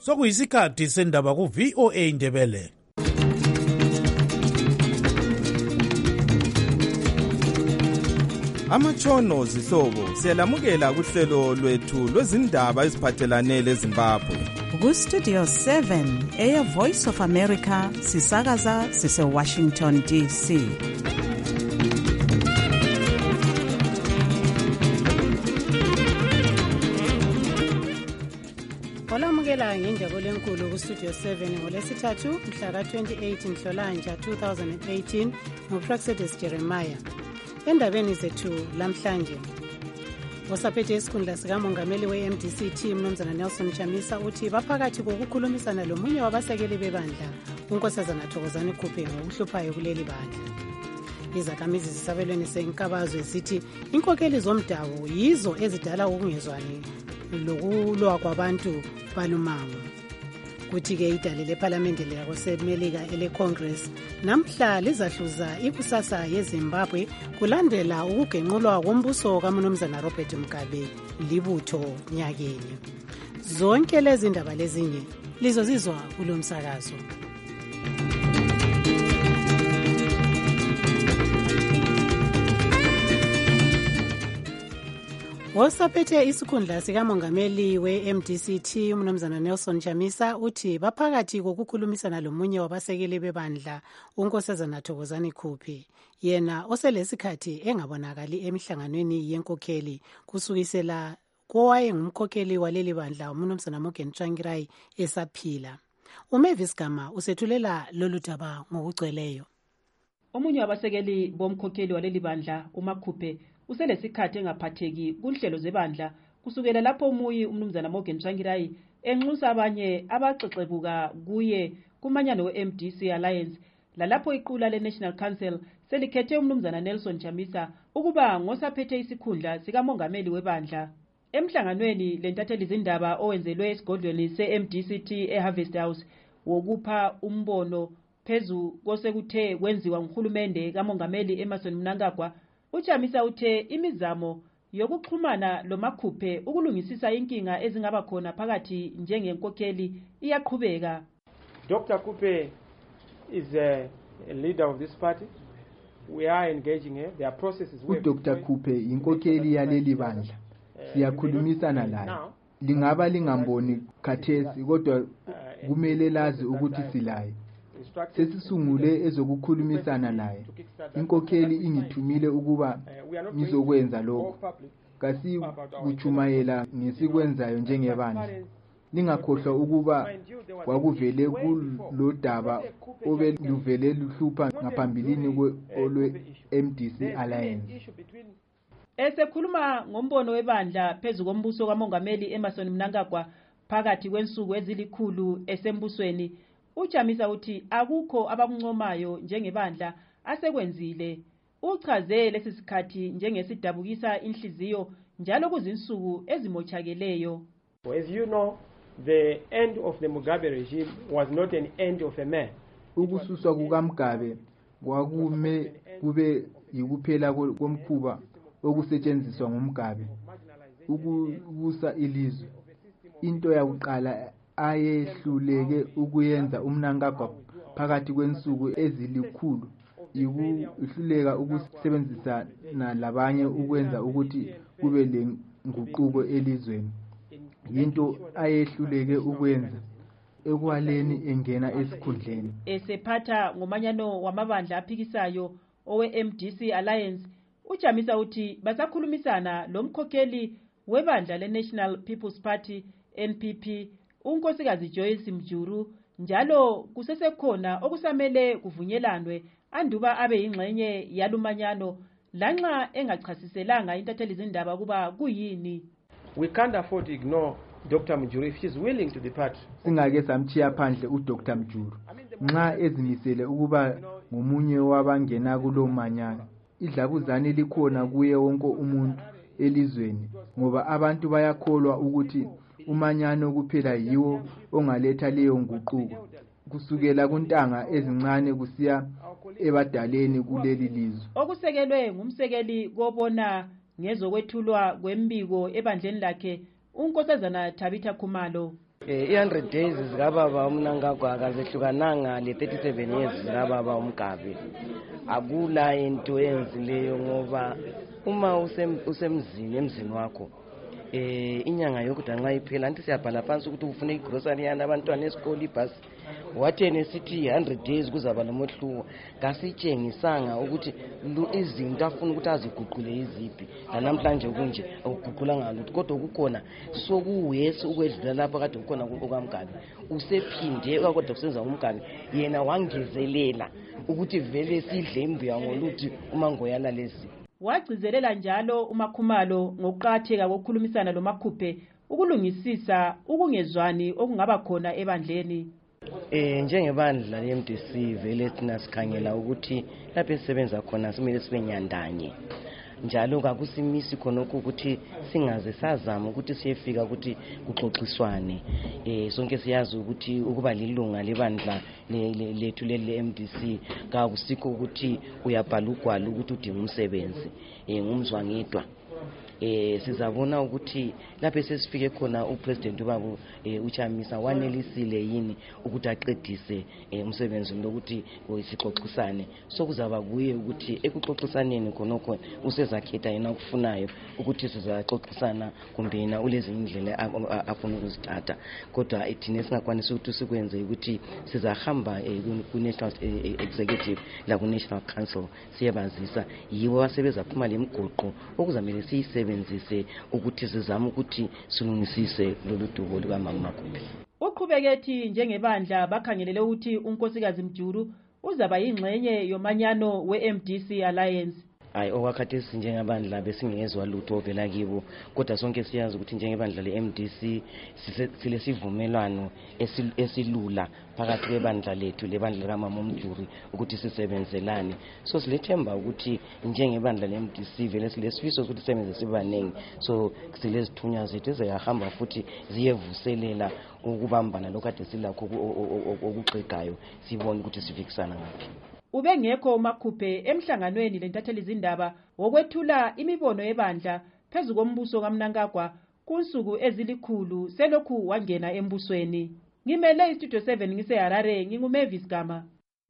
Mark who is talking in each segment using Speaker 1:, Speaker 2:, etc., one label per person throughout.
Speaker 1: Sokuyisikhathi sendaba ku VOA Ndebele.
Speaker 2: Amatshono zihlobo siyalamukela kuhlelo lwethu lwezindaba eziphathelane leZimbabwe.
Speaker 3: Ku Studio 7 Air Voice of America sisakaza sise Washington DC.
Speaker 4: Olamukela ngenjabulo enkulu ku Studio 7 ngolesithathu mhla ka 28 Nhlolanja 2018 ngoPraxedis Jeremiah. Endabeni zethu lamhlanje, osaphethe isikhundla sikamongameli we-MDC Mnumzana Nelson Chamisa uthi baphakathi kokukhulumisana lomunye wabasekeli bebandla uNkosazana Thokozani Khuphe ngokuhluphayo kuleli bandla. Izakhamizi zisabelweni senkabazwe zithi inkokeli zomdabu yizo ezidala ukungezwani lokulwa kwabantu balumango. Kuthi-ke idale lephalamende lyakosemelika ele-Congress namhla lizahluza ikusasa yeZimbabwe kulandela ukugenqulwa kombuso kaMnumzana Robert Mugabe libutho nyakeni. Zonke lezi ndaba lezinye lizozizwa kulo msakazo. Osaphethe isikhundla sikamongameli we-MDC uMnumzana Nelson Chamisa uthi baphakathi kokukhulumisana lomunye wabasekeli bebandla uNkosazana Thokozani Khuphe, yena oselesikhathi engabonakali emihlanganweni yenkokheli kusukisela kowayengumkhokheli waleli bandla uMnumzana Morgan Tsvangirai esaphila. uMavis Gama usethulela lolu daba ngokugcweleyo.
Speaker 5: Omunye wabasekeli bomkhokheli waleli bandla uMakhuphe uselesikhathi engaphatheki kunhlelo zebandla kusukela lapho umuyi uMnumzana Morgan Tsvangirai enxusa abanye abaxexebuka kuye kumanyano we-MDC Alliance, lalapho iqula le-National Council selikhethe uMnumzana Nelson Chamisa ukuba ngosaphethe isikhundla sikamongameli webandla. Emhlanganweni lentatheli zindaba owenzelwe esigodlweni se-MDCT eHarvest House wokupha umbono phezu kosekuthe kwenziwa nguhulumende kamongameli Emmerson Mnangagwa, uChamisa uthe imizamo yokuxhumana loMakhuphe ukulungisisa inkinga ezingaba khona phakathi njengenkokheli iyaqhubeka.
Speaker 6: Dr. Khuphe is a leader of this party. We are engaging here. There are processes.
Speaker 7: Dr. Khuphe inkokheli yaleli bandla. Siyakhulumisana laye. Lingaba lingamboni khathesi kodwa kumele lazi ukuthi silaye. Sesisungule ezokukhulumisana naye. Inkokheli ingithumile ukuba ngizokwenza lokho. Kasi kuchumayela ngesikwenzayo njengebandla. Lingakhohlwa ukuba kwakuvele kulodaba obeluvele luhlupha ngaphambilini kwe MDC Alliance.
Speaker 5: Esekhuluma ngombono webandla phezu kombuso kamongameli Emmerson Mnangagwa phakathi kwensuku ezilikhulu esembusweni, uChamisa uthi akukho abakuncomayo njengebandla asekwenzile. Uchaze lesi sikhathi njengesidabukisa inhliziyo njalo kuzinsuku ezimochakeleyo.
Speaker 6: As you know, the end of the Mugabe regime was not an end of a man.
Speaker 7: Ukususwa kukaMugabe kwakume kube yikuphela komkhuba okusetshenziswa ngumgabe ukubusa ilizwe. Into yakuqala ayehluleke ukuyenza uMnangagwa phakathi kwensuku ezilikhulu ihluleka ukusebenzisana labanye ukwenza ukuthi kube lenguquko elizweni. Into ayehluleke ukwenza ekwaleni engena esikhundleni.
Speaker 5: Esephatha ngomanyano wamabandla aphikisayo owe-MDC Alliance, uChamisa uthi basakhulumisana lomkhokheli webandla le-National People's Party NPP uNkosikazi Joyce Mjuru, njalo kusesekhona okusamele kuvunyelwanwe anduba abe yingxenye yalumanyano lanxa engachasiselanga intatheli zindaba kuba kuyini.
Speaker 6: We can't afford to ignore Dr. Mjuru if she's willing to depart.
Speaker 7: Singake samthiya phandle uDr. Mjuru nxa ezimisele ukuba ngomunye wabangena kulomanyano. Idlabuzane likhona kuye wonke umuntu elizweni ngoba abantu bayakholwa ukuthi umanyano kuphela yiwo ongaletha leyo nguquko kusukela kuntanga ezincane kusiya ebadaleni kuleli lizwe.
Speaker 5: Okusekelwe ngumsekeli kobona ngezokwethulwa kwembiko ebandleni lakhe uNkosazana Tabitha Khumalo.
Speaker 8: 100 days zikababa uMnangagwa akazehlukananga le 37 years zikababa uMgabe. Akula into enzileyo ngoba uma emzini wakho inyanga yokuthi nxa iphela anti siyabhala phansi ukuthi ufune igrocery yana abantwana esikole ibhasi wathene sithi 100 days kuzaba nomohluko ngasitshengisanga ukuthi izinto afuna ukuthi aziguqule iziphi namhlanje kunje ukuguqula ngalutho kodwa kukhona sokuwesi ukwedlula lapha kade kukhona kukaMgabe usephinde kodwa kusenza uMgabe yena wangezelela ukuthi vele sidle imbuya ngoluthi uMangoyana lezi.
Speaker 5: Wagcizelela njalo uMakhumalo ngokuqhatheka kokukhulumisana loMakhuphe ukulungisisa ukungezwani okungaba khona ebandleni.
Speaker 8: Njengebandla leMDC vele thina sikhangela ukuthi lapho esisebenza khona simele sibe nyandanye. Njalo kakusimisi khona ukuthi singaze sazama ukuthi siyefika ukuthi kuxoxiswane. Sonke siyazi ukuthi ukuba lilunga lebandla lethu le-MDC kakusikho ukuthi uyabhala ugwalo ukuthi udinga umsebenzi ngumzwangedwa. Sizabona ukuthi lapho sesifike khona upresident ubaba uChamisa wanelisile yini ukuthi aqedise umsebenzi lokuthi sixoxisane. Sokuzaba kuye ukuthi ekuxoxisaneni khonokho usezakhetha yena ukufunayo ukuthi sizaxoxisana kumbe yena ulezi indlela afuna ukuzithatha. Kodwa ethina singakwanisa ukuthi sikwenze ukuthi sizahamba ku-National Executive la ku-National Council siyabazisa yiwo asebenza phuma lemgoqo okuzamele siyisebenzise ukuthi sizama ukuthi silungisise lolu dubo lukaMama Makhuphe.
Speaker 5: Uqhubeke njengebandla bakhangelele ukuthi uNkosikazi Mjuru uzaba yingxenye yomanyano we-MDC Alliance.
Speaker 8: Okwakhathesi njengebandla besingezwa lutho ovela kibo kodwa sonke siyazi ukuthi njengebandla le-MDC silesivumelwano esilula phakathi kwebandla lethu lebandla kaMama Mjuru ukuthi sisebenzelane. So silethemba ukuthi njengebandla le-MDC vele silesifiso ukuthi sisebenze sibanengi. So silezithunywa zethu eziyahamba futhi ziyevuselela ukubambana lokade silakho okuxegayo sibone ukuthi sifikisana ngaphi.
Speaker 5: Ubengekho uMakhuphe emhlanganweni lentatheli izindaba wokwethula imibono yebandla phezu kombuso kaMnangagwa kunsuku ezilikhulu selokhu wangena embusweni. Ngimele istudio 7 ngiseHarare nginguMavis Gama.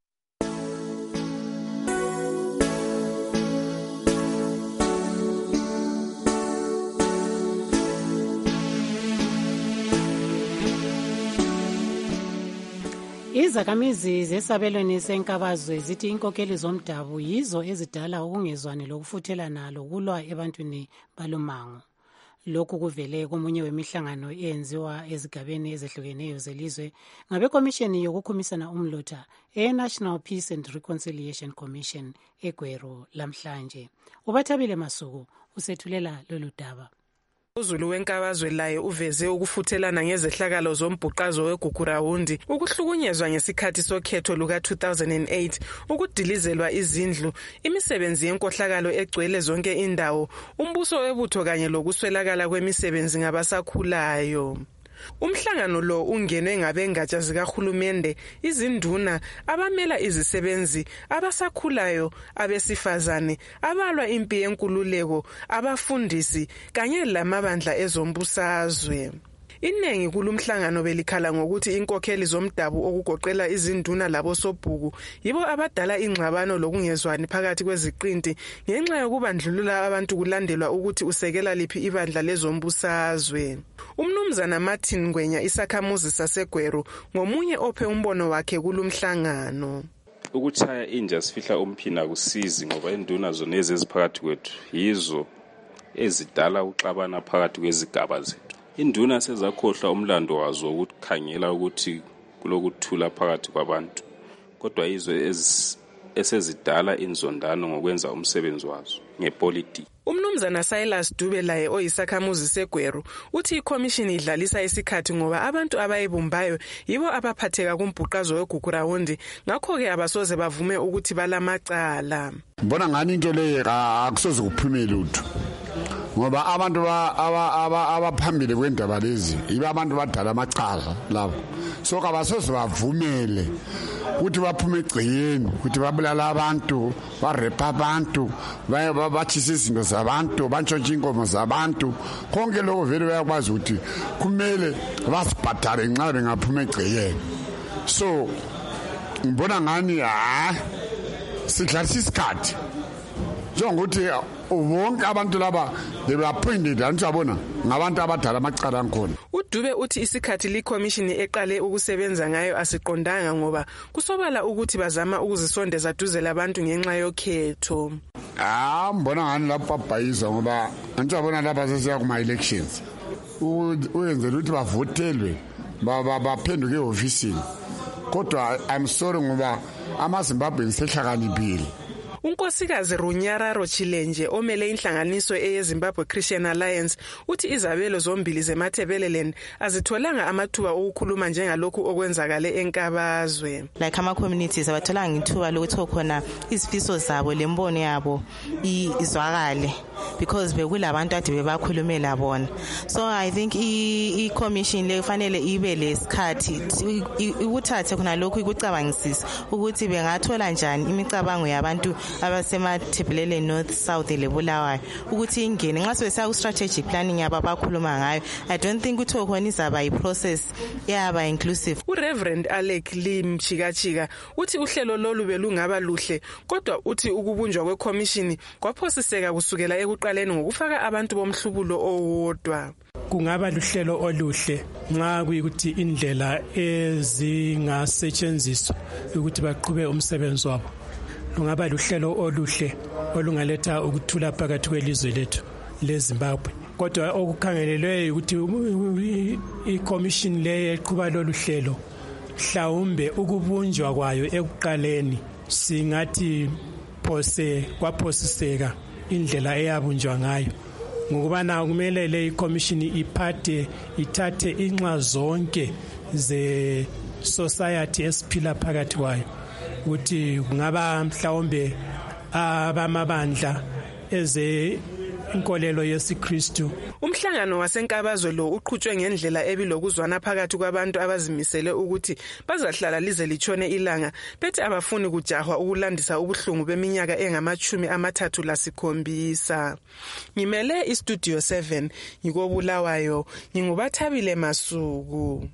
Speaker 4: Izakhamizi zesabelweni senkabazwe zithi inkokeli zomdabu yizo ezidala ukungezwani lokufuthelana lokulwa ebantwini balumango. Lokhu kuvele komunye wemihlangano eyenziwa ezigabeni ezehlukeneyo zelizwe ngabekomisheni yokukhumisana umlotha e-National Peace and Reconciliation Commission eGweru lamhlanje. Ubathabile Masuku usethulela lolu daba.
Speaker 9: UZulu wenkabazwe laye uveze ukufuthelana ngezehlakalo zombhuqazo weGugurawundi, ukuhlukunyezwa ngesikhathi sokhetho luka-2008, ukudilizelwa izindlu, imisebenzi yenkohlakalo egcwele zonke indawo, umbuso webutho kanye lokuswelakala kwemisebenzi ngabasakhulayo. Umhlangano lo ungenwe ngabengatsha zikahulumende, izinduna, abamela izisebenzi, abasakhulayo, abesifazane, abalwa impi yenkululeko, abafundisi kanye lamabandla ezombusazwe. Iningi kulumhlangano belikhala ngokuthi inkokheli zomdabu okugoqela izinduna labosobhuku yibo abadala ingxabano lokungezwani phakathi kweziqinti ngenxa yokubandlulula abantu kulandelwa ukuthi usekela liphi ibandla lezombusazwe. Umnumzana Martin Ngwenya isakhamuzi saseGweru ngomunye ophe umbono wakhe kulumhlangano.
Speaker 10: Ukuchaya inja sifihla umphina kusizi ngoba induna zona eziphakathi kwethu yizo ezidala uxabana phakathi kwezigaba zethu. Induna sezakhohlwa umlando wazo ukukhangela ukuthi kulokuthula phakathi kwabantu, kodwa yizo esezidala inzondano ngokwenza umsebenzi wazo ngepolitiki.
Speaker 9: Umnumzana Silas Dube laye oyisakhamuzi seGweru uthi ikhomishini idlalisa isikhathi ngoba abantu abayibumbayo yibo abaphatheka kumbhuqazo weGugurawundi, ngakho-ke abasoze bavume ukuthi balamacala.
Speaker 11: Mbona ngani into le akusoze kuphume lutho ngoba abantu abaphambili kwendaba lezi iba abantu badala amacala labo so kabasoze bavumele ukuthi baphume egciyeni ukuthi babulala abantu barepa abantu bathisa izinto zabantu bantshontsha inkomo zabantu konke lokho vele bayakwazi ukuthi kumele basibhadale nxa bengaphuma egciyeni so ngibona ngani sidlalisa isikhathi njengokuthi wonke abantu laba they were appointed anjabona ngabantu abadala amacala ankhona.
Speaker 9: uDube uthi isikhathi likhomishini eqale ukusebenza ngayo asiqondanga ngoba kusobala ukuthi bazama ukuzisondeza duze labantu ngenxa yokhetho.
Speaker 11: Mbona ngani lapha bhayiza ngoba anjabona lapha sesiya kuma elections uyenzela ukuthi bavotelwe baphenduke ehofisini kodwa I'm sorry ngoba amaZimbabwe sehlakaniphile.
Speaker 9: Unkosikazi Runyararo Chilenje omele inhlanganiso eyeZimbabwe Christian Alliance uthi izabelo zombili zeMatabeleland azitholanga amathuba okukhuluma njengalokhu okwenzakale enkabazwe.
Speaker 12: Like ama communities abatholanga ithuba lokutho khona izifiso zabo lembono yabo izwakale because bekulabantu ade bebakhulumela bona. So I think I commission le kufanele ibe lesikhathi ukuthathe khona lokhu ikucabangisisa ukuthi bengathola njani imicabango yabantu abasemaThebelele North South leBulawayo ukuthi ingene nxa sebesaku strategic planning yaba bakhuluma ngayo. I don't think utho khona izaba iprocess yaba inclusive.
Speaker 9: uReverend Alec Lim Chikachika uthi uhlelo lolu belungaba luhle kodwa uthi ukubunjwa kweCommission kwaphosiseka kusukela ekuqaleni ngokufaka abantu bomhlubulo owodwa.
Speaker 13: Kungaba luhlelo oluhle nxa kuyikuthi indlela ezingasetshenziswa ukuthi baqhube umsebenzi wabo. Lungaba luhlelo oluhle olungaletha ukuthula phakathi kwelizwe lethu leZimbabwe. Kodwa okukhangelelwe ukuthi iCommission le eqhuba lolu hlelo mhlawumbe ukubunjwa kwayo ekuqaleni singathi kwaphosiseka indlela eyabunjwa ngayo ngokubana kumele le iCommission ithathe inxa zonke ze society esiphila phakathi kwayo ukuthi kungaba mhlawumbe abamabandla eze inkolelo yesiKristu.
Speaker 9: Umhlangano wasenkabazwe lo uqhutshwe ngendlela ebilokuzwana phakathi kwabantu abazimisele ukuthi bazahlala lize litshone ilanga bethi abafuni kujahwa ukulandisa ubuhlungu beminyaka engama-37. Ngimele iStudio 7 ngikobulawayo ngingubathabile Masuku.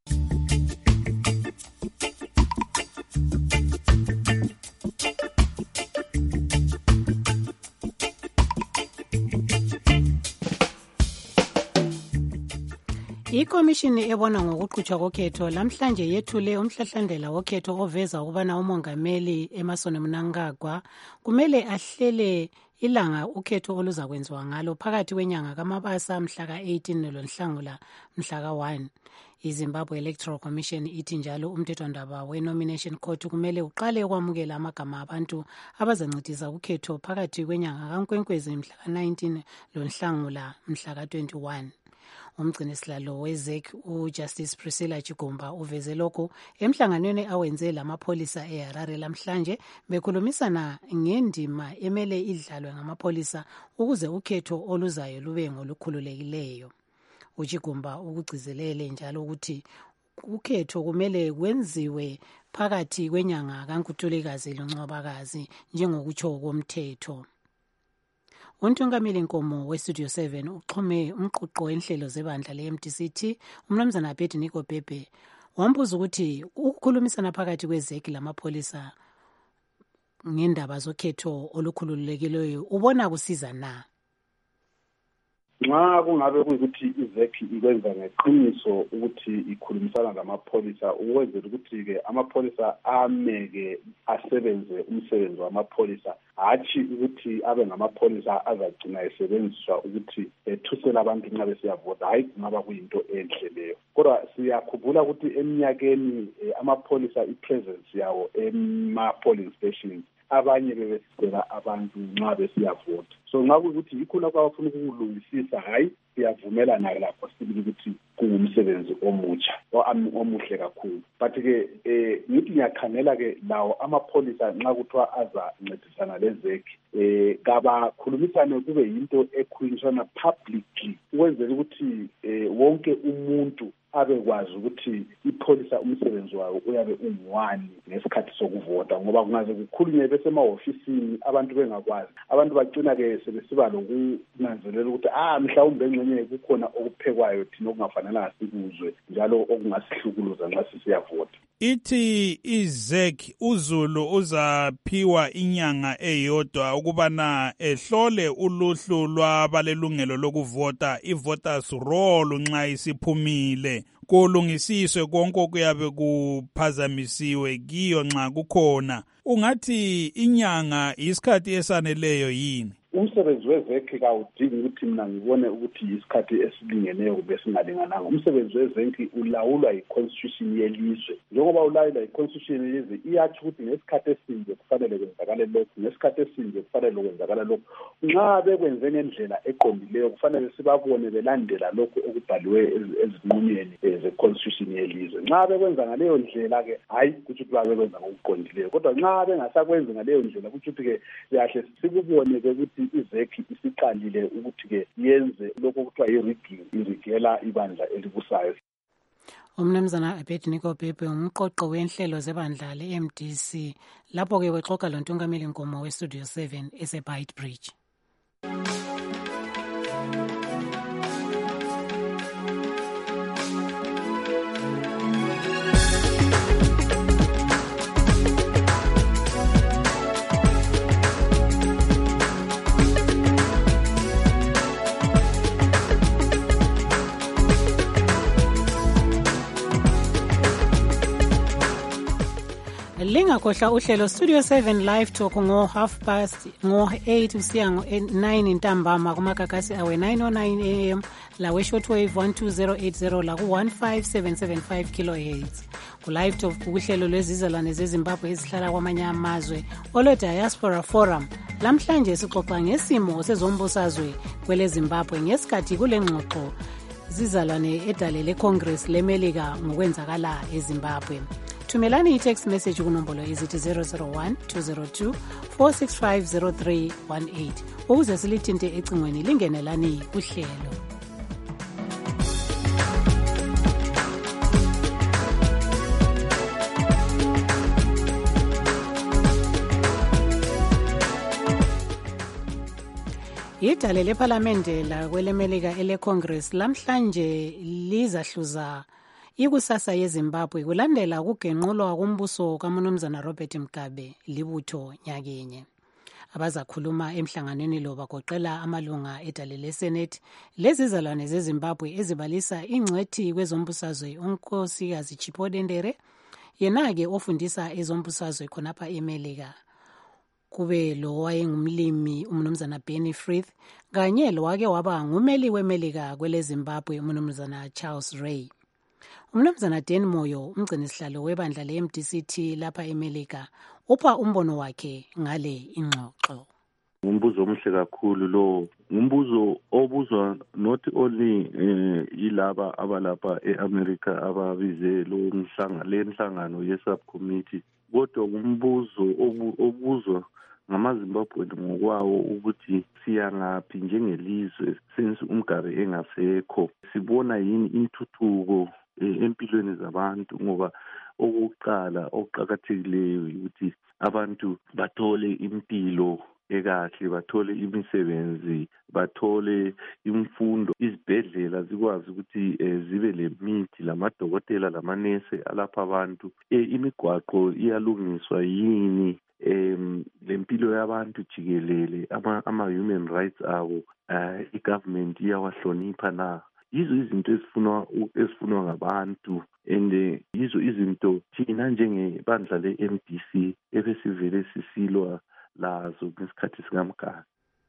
Speaker 4: Ikomishini ebona ngokuqhutshwa kokhetho lamhlanje yethule umhlahlandlela wokhetho oveza ukubana umongameli Emmerson Mnangagwa kumele ahlele ilanga ukhetho oluzakwenziwa ngalo phakathi kwenyanga kaMabasa mhla ka-18 noNhlangula mhla ka-1. iZimbabwe Electoral Commission ithi njalo umthethwandaba we-Nomination Court kumele uqale ukwamukela amagama abantu abazancedisa ukhetho phakathi kwenyanga kaNkwenkwezi mhla ka-19 noNhlangula mhla ka-21. Umgcinisihlalo weZEC uJustice Priscilla Chigumba uveze lokho emhlanganweni awenze lamapholisa eHarare lamhlanje bekhulumisana ngendima emele idlalwe ngamapholisa ukuze ukhetho oluzayo lube ngolukhululekileyo. uChigumba ukugcizelele njalo ukuthi ukhetho kumele kwenziwe phakathi kwenyanga kaNkutulikazi loNcwabakazi njengokutsho komthetho. Untungameli Nkomo weStudio 7 uxhume umquqo wenhlelo zebandla leMDCT umnumzana Abednego Bhebhe wambuza ukuthi ukukhulumisana phakathi kweZEC lamapholisa ngendaba zokhetho olukhululekileyo ubona kusiza na?
Speaker 14: Nxa kungabe kuyikuthi iZEC ikwenza ngeqiniso ukuthi ikhulumisana lamapholisa ukwenzela ukuthi-ke amapholisa ameke asebenze umsebenzi wamapholisa hatshi ukuthi abe ngamapholisa azagcina esebenziswa ukuthi ethusele abantu nxa besiyavota. Hayi kungaba kuyinto enhle leyo. Kodwa siyakhumbula ukuthi eminyakeni amapholisa ipresence yawo ema-polling stations abanye bebesicela abantu nxa besiyavota. So nxa kuyikuthi yikho lapho abafuna ukulungisisa hayi siyavumelana lapho sibili ukuthi kungumsebenzi omutsha omuhle kakhulu. But-ke ngithi ngiyakhangela-ke lawo amapholisa nxa kuthiwa azancedisana lezekhi kabakhulumisane kube yinto ekhulunyiswana publicly ukwenzela ukuthi wonke umuntu abekwazi ukuthi ipholisa umsebenzi wayo uyabe unguwani ngesikhathi sokuvota, ngoba kungaze kukhulunywe besemahofisini abantu bengakwazi. Abantu bagcina-ke sebesiba lokunanzelela ukuthi mhlawumbe engxenye kukhona okuphekwayo thina okungafanelanga sikuzwe njalo okungasihlukuluza nxa sisiyavota.
Speaker 1: Ithi izek uZulu uzaphiwa inyanga eyodwa ukubana ehlole uluhlu lwabalelungelo lokuvota, i-voters roll nxa isiphumile, kulungisiswe konke okuyabe kuphazamisiwe kiyo nxa kukhona. Ungathi inyanga isikhathi esaneleyo yini?
Speaker 14: Umsebenzi wezekhi kawudingi ukuthi mina ngibone ukuthi isikhathi esilingeneyo kube singalingananga. Umsebenzi wezekhi ulawulwa yi-constitution yelizwe. Njengoba ulawulwa yi-constitution yelizwe iyathi ukuthi ngesikhathi esinje kufanele kwenzakale lokhu, ngesikhathi esinje kufanele kwenzakala lokhu. Nxa bekwenze ngendlela eqondileyo kufanele sibabone belandela lokhu okubhaliwe ezinqumeni ze-constitution yelizwe. Nxa bekwenza ngaleyo ndlela-ke hayi kuthi bekwenza ngokuqondileyo, kodwa nxa bengasakwenzi ngaleyo ndlela kuthi ke kahle sikubone-ke ukuthi izekhi isiqalile ukuthi-ke yenze lokho kuthiwa yi-rigging, irigela ibandla elibusayo.
Speaker 4: Umnumzana Abednego Pepe umqoqo wenhlelo zebandla le-MDC lapho-ke wexoxa lontungameli Nkomo weStudio 7 ese-Beitbridge. Lingakhohlwa uhlelo Studio 7 Live Talk ngo-8 usiya ngo-9 ntambama kumagagasi awe 909 AM lawe shortwave 12080 la ku-15775 kHz. Ku-Live Talk kuhlelo lwezizalwane zeZimbabwe ezihlala kwamanye amazwe olwe-Diaspora Forum. Lamhlanje sixoxa ngesimo sezombusazwe kwele Zimbabwe ngesikhathi kule ngxoxo zizalwane edale Congress leMelika ngokwenzakala eZimbabwe. Thumelani i-text message kunombolo ezithi 001-202-465-0318 ukuze silithinte ecingweni lingenelani kuhlelo. Idale lephalamende lakwelemelika ele-Congress lamhlanje lizahluza ikusasa yeZimbabwe kulandela ukugenqulwa kumbuso kaMnumzana Robert Mugabe libutho nyakenye. Abazakhuluma emhlanganweni lo bagoqela amalunga edale leSenate lezizalwane zeZimbabwe ezibalisa ingcwethi kwezombusazwe uNkosikazi Chipodendere, yena-ke ofundisa ezombusazwe khonapha eMelika. Kube lo wayengumlimi uMnumzana Benny Frith kanye lo wake waba ngumeli weMelika kwele Zimbabwe uMnumzana Charles Ray. Umnumzana Dan Moyo umgcinisihlalo webandla le-MDCT lapha eMelika upha umbono wakhe ngale ingxoxo.
Speaker 15: Umbuzo omuhle kakhulu lo, umbuzo obuzwa not only yilaba abalapha eAmerica ababize lo mhlangano ye-subcommittee, kodwa umbuzo obuzwa ngamaZimbabwe ngokwawo ukuthi siyangaphi njengelizwe since uMgabe engasekho, sibona yini intuthuko empilweni zabantu, ngoba okokuqala okuqakathekileyo ukuthi abantu bathole impilo ekahle, bathole imisebenzi, bathole imfundo, izibhedlela zikwazi ukuthi zibe lemithi lamadokotela lamanese alapha abantu, imigwaqo iyalungiswa yini, lempilo yabantu jikelele, ama-human rights abo i-government iyawahlonipha na. Yizo izinto ezifunwa ngabantu, and yizo izinto thina njengebandla le-MDC ebesivele sisilwa lazo ngesikhathi sikaMgabe.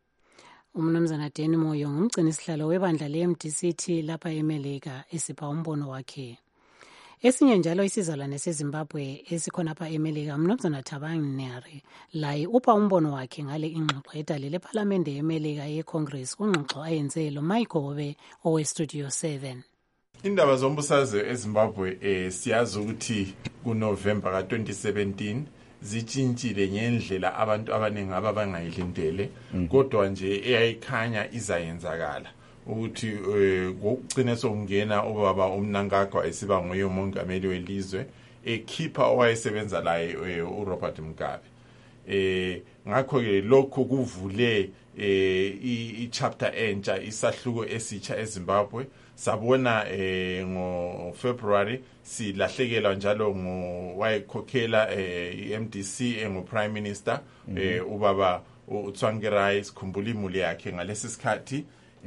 Speaker 4: Umnumzana Dan Moyo ngumgcinisihlalo webandla le-MDCT lapha eMelika esipha umbono wakhe. Esinye njalo isizalwane seZimbabwe esikhonapha eMelika, Mnumzana Thabang Nare, laye upha umbono wakhe ngale ingxoxo edalele ePhalamende yeMelika yeCongress kungxoxo ayenze lo Mike Hobe oweStudio 7.
Speaker 16: Indaba zombusazwe eZimbabwe siyazi ukuthi kuNovember ka-2017 zitshintshile ngendlela abantu abaningi abangayilindele kodwa nje eyayikhanya izayenzakala ukuthi ngokugcina sokungena ubaba uMnangagwa esiba nguye umongameli welizwe ekhipha owayesebenza laye uRobert Mugabe. Ngakho ke lokho kuvule i-chapter entsha isahluko esitsha eZimbabwe. Sabona ngoFebruary silahlekelwa njalo ngowayekhokhela iMDC engu-Prime Minister ubaba uTsvangirai, sikhumbula imuli yakhe ngalesi sikhathi.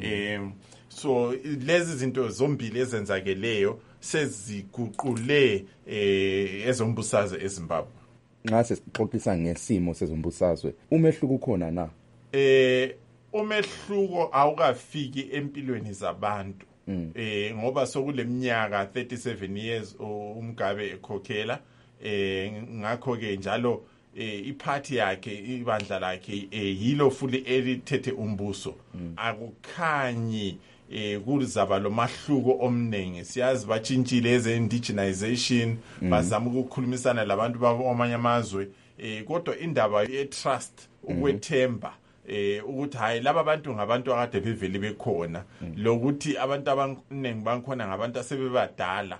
Speaker 16: So lezi zinto zombili ezenzakeleyo seziguqule ezombusazwe eZimbabwe.
Speaker 17: Nxa sixoxisa ngesimo sezombusazwe, umehluko ukhona na?
Speaker 16: Umehluko awukafiki empilweni zabantu. Ngoba sokule minyaka 37 years uMgabe ekhokhela ngakho ke njalo iphathi yakhe ibandla lakhe yilo futhi elithethe umbuso akukhanyi kuzaba lo mahluko omnengi. Siyazi batshintshile eze-indigenization bazama ukukhulumisana labantu bamanye amazwe kodwa indaba ye-trust ukwethemba ukuthi hayi laba bantu ngabantu akade bevele bekhona lokuthi abantu abaningi bankhona ngabantu asebebadala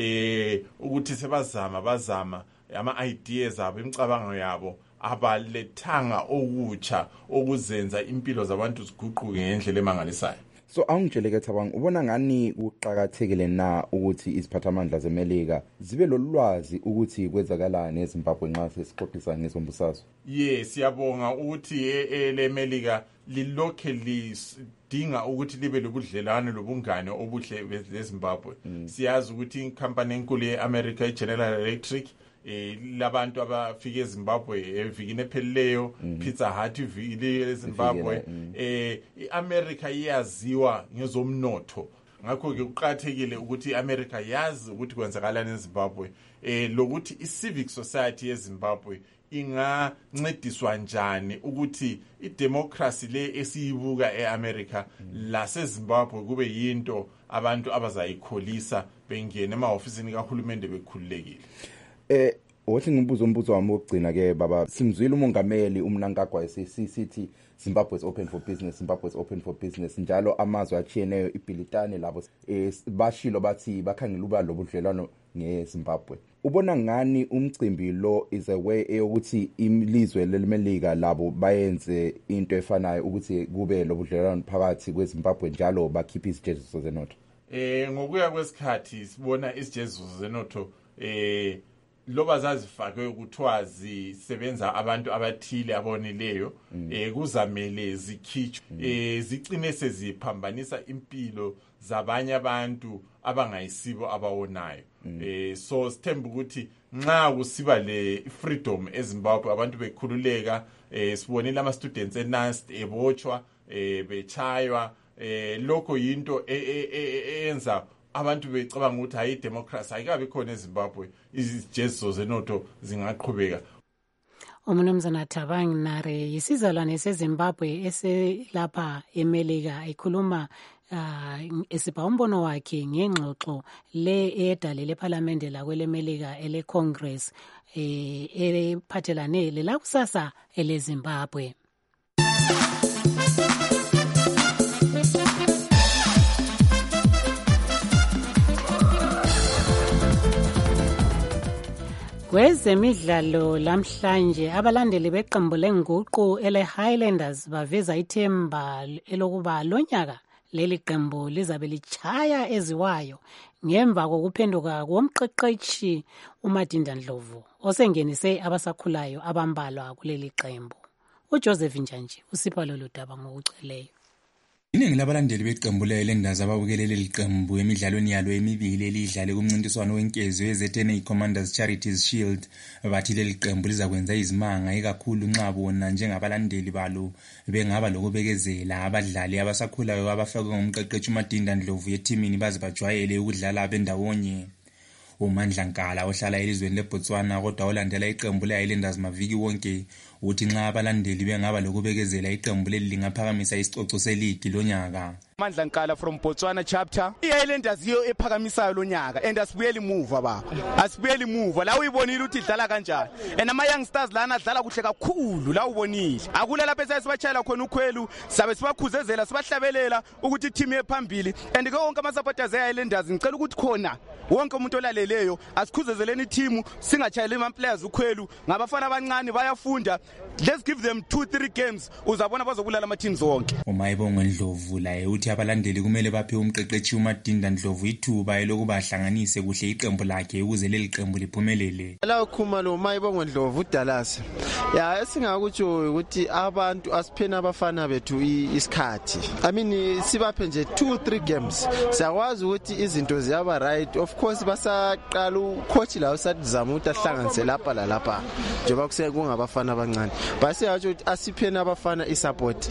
Speaker 16: ukuthi sebazama ama-ideas abo imicabango yabo abalethanga okutsha okuzenza impilo zabantu ziguquke ngendlela emangalisayo.
Speaker 17: So awungitsheleke Thabang, ubona ngani kuqhakathekile na ukuthi iziphathamandla zeMelika zibe lolwazi ukuthi kwenzakalani eZimbabwe nxa sesixoxisa ngezombusazwe?
Speaker 16: Yes, siyabonga ukuthi leMelika lilokhe lidinga ukuthi libe lobudlelwane lobungane obuhle beZimbabwe. Siyazi ukuthi inkampani enkulu yeAmerica iGeneral Electric labantu abafike eZimbabwe evikini ephelileyo Pizza Hut ivile eZimbabwe iAmerica iyaziwa ngezomnotho ngakho ke kuqhathekile ukuthi iAmerica yazi ukuthi kwenzakalani eZimbabwe lokuthi iCivic Society yeZimbabwe ingancediswa njani ukuthi idemocracy le esiyibuka eAmerica laseZimbabwe kube yinto abantu abazayikholisa bengene emahofisini kahulumende bekhululekile.
Speaker 17: Wathi ngumbuzo wami wokugcina ke baba, simzwile umongameli uMnangagwa esithi Zimbabwe is open for business, Zimbabwe is open for business, njalo amazwe achiyeneyo iBhilitane labo bashilo bathi bakhangela uba lobudlelwano ngeZimbabwe. Ubona ngani umcimbi lo is a way eyokuthi ilizwe leMelika labo bayenze into efanayo ukuthi kube lobudlelwano phakathi kweZimbabwe njalo bakhipha izijeziso zenotho?
Speaker 16: Ngokuya kwesikhathi sibona izijeziso zenotho loba zazifakwe ukuthiwa zisebenza abantu abathile abonileyo kuzamele zikhitshwe zicine seziphambanisa impilo zabanye abantu abangayisibo abawonayo. So sithemba ukuthi nxa kusiba le freedom eZimbabwe abantu bekhululeka sibonile ama students eNAST ebotshwa bechaywa lokho yinto eyenza abantu becabanga ukuthi hayi democracy ayikabe khona eZimbabwe izijeziso zenotho zingaqhubeka.
Speaker 4: Umnumzana Thabang Nare yisizalwane seZimbabwe eselapha eMelika ekhuluma esipha umbono wakhe ngengxoxo le edalele ePhalamende lakweleMelika eleCongress ephathelane lelakusasa eleZimbabwe. Kwezemidlalo lamhlanje abalandeli beqembu lenguqu ele-Highlanders baveza ithemba elokuba lonyaka leli qembu lizabe lichaya eziwayo ngemva kokuphenduka komqeqetshi uMadinda Ndlovu osengenise abasakhulayo abambalwa kuleli qembu. uJoseph Njanje usipha lolu daba ngokuceleyo.
Speaker 18: Iningi labalandeli beqembu le-Highlanders ababukele leli qembu emidlalweni yalo emibili elidlale kumncintiswano wenkezo yeZNA Commanders Charities Shield bathi leli qembu lizakwenza izimanga ikakhulu nxa bona njengabalandeli balo bengaba lokubekezela abadlali abasakhulayo abafakwe ngumqeqeshi uMadinda Ndlovu yethimini baze bajwayele ukudlala bendawonye. uMandla Nkala ohlala elizweni leBotswana kodwa olandela iqembu leHighlanders maviki wonke uthi nxa abalandeli bengaba lokubekezela iqembu leli lingaphakamisa isicoco seligi lonyaka.
Speaker 19: Mandla Nkala from Botswana chapter. iHighlanders yiyo ephakamisayo lonyaka and asibuyeli muva baba. Asibuyeli muva la uyibonile ukuthi idlala kanjani. And ama young stars lana adlala kuhle kakhulu la ubonile. Akula lapha esibachayela khona ukhwelu sabe sibakhuzezela sibahlabelela ukuthi team yephambili and konke ama supporters eHighlanders ngicela ukuthi khona wonke umuntu olaleleyo asikhuzezeleni team singachayeli ama players ukhwelu ngabafana abancane bayafunda. Let's give them 2-3 games uzabona bazobulala ama teams wonke.
Speaker 18: uMayibongo Ndlovu laye uthi abalandeli kumele baphe umqeqeshi uMadinda Ndlovu ithuba elokuba bahlanganise kuhle iqembu lakhe ukuze leli qembu liphumelele.
Speaker 20: La ukhuma lo Mayibongo Ndlovu uDallas ya esingakutsho ukuthi abantu asiphena abafana bethu isikhathi. I mean sibaphe nje 2-3 games siyakwazi ukuthi izinto ziyaba right. Of course basaqala ucoach la usadizama ukuthi ahlanganise lapha la lapha njengoba kusengabafana abancane. Base yatsho ukuthi asiphena abafana isupport.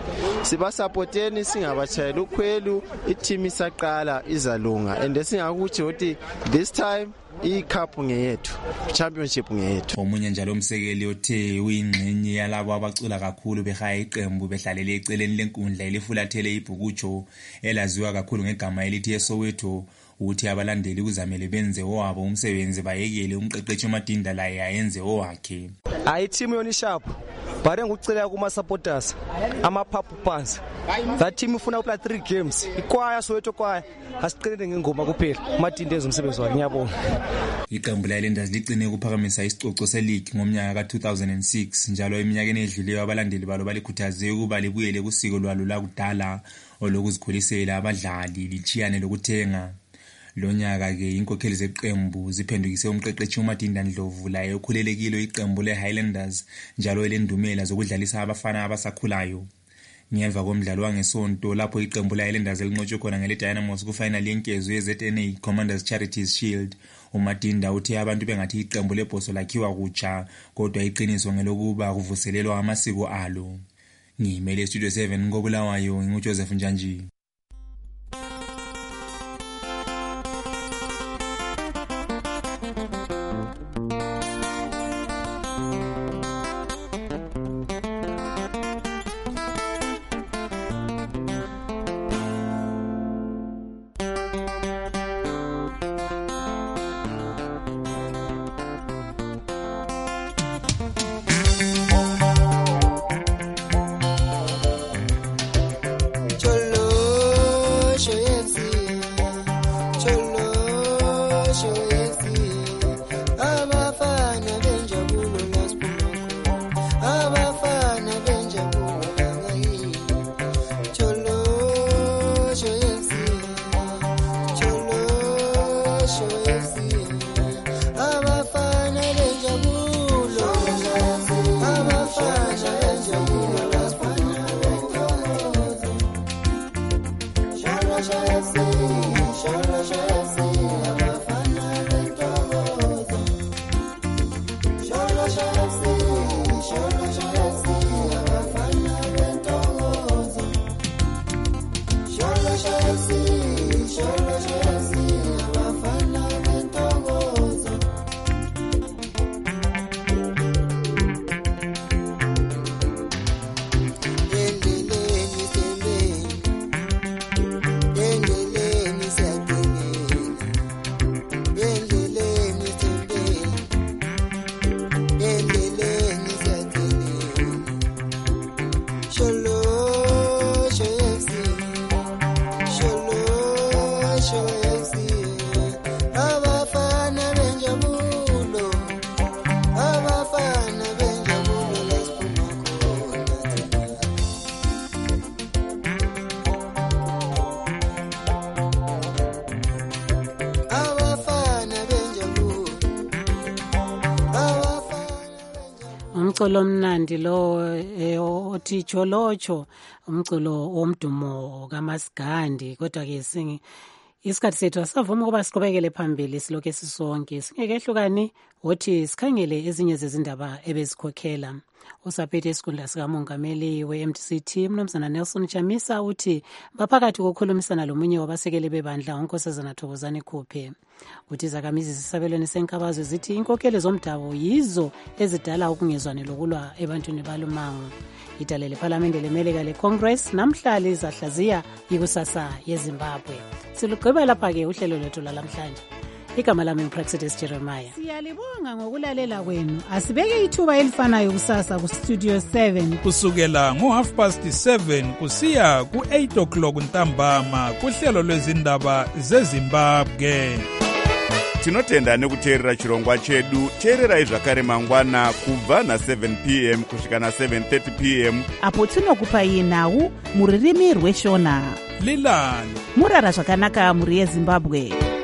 Speaker 20: Siba supporteni singabachayela ukhwelu i-team isaqala izalunga and singakuthi ukuthi this time icup ngeyethu championship ngeyethu.
Speaker 18: Omunye njalo umsekeli othe uyingxenye yalabo abacula kakhulu behaya iqembu behlalele eceleni lenkundla elifulathele ibhukutsho elaziwa kakhulu ngegama elithi eSoweto uthi abalandeli kuzamele benze owabo umsebenzi bayekele umqeqeshi uMadinda laye ayenze owakhe.
Speaker 21: Ayi team yona sharp bare ngucela kuma supporters ama phaphu phansi. That team ufuna uplay 3 games ikwaya Soweto kwaya asiqinele ngengoma kuphela uMadinda enza umsebenzi wakhe ngiyabonga.
Speaker 18: Iqembu leHighlanders ligcine ukuphakamisa isicoco seligi ngomnyaka ka2006 njalo eminyakeni edluleyo abalandeli balo balikhuthaze ukuba libuyele kusiko lwalo lakudala olokuzikhulisela abadlali lichiyane lokuthenga. Lonyaka ke inkokheli zeqembu ziphendukise umqeqeshi uMadinda Ndlovu laye ukhulelekile iqembu leHighlanders njalo elendumela zokudlalisa abafana abasakhulayo. Ngemva komdlalo wangesonto lapho iqembu leHighlanders elinqotshwe khona ngele Dynamos kufinal yenkezo yeZNA Commanders Charities Shield uMadinda uthe abantu bengathi iqembu lebhoso lakhiwa kutsha kodwa iqiniso ngelokuba kuvuselelwa amasiko alo. Ngimele Studio 7 ngobulawayo nginguJoseph Njanji.
Speaker 4: Umculo omnandi lo othi Cholocho umculo womdumo kaMasigandi kodwa ke isikhathi sethu asavuma ukuba siqhubekele phambili silokho sisonke singekehlukani wothi sikhangele ezinye zezindaba ebezikhokhela. Usaphethe isikhundla sikamongameli we-MDC Mnumzana Nelson Chamisa uthi baphakathi kokukhulumisana lomunye wabasekeli bebandla uNkosazana Thokozani Khuphe. Uthi izakhamizi zisabelweni senkabazwe zithi inkokheli zomdabu yizo ezidala ukungezwani lokulwa ebantwini balumango. Idale lephalamende lemelika leCongress namhla lizahlaziya ikusasa yeZimbabwe. Silugqiba lapha-ke uhlelo lwethu lwalamhlanje. Igama lami uPraxidis Jeremiah. Siyalibonga ngokulalela kwenu. Asibeke ithuba elifanayo kusasa kuStudio 7
Speaker 1: kusukela ngo7:30 kusiya ku8 o'clock ntambama kuhlelo lwezindaba zeZimbabwe.
Speaker 2: Tinotenda nekuteerera chirongwa chedu. Teererai zvakare mangwana kubva na7 p.m. kusvika na7:30 p.m.
Speaker 3: apo tinokupai nhau muririmi rweshona.
Speaker 1: Lilani
Speaker 3: murara zvakanaka muri yeZimbabwe.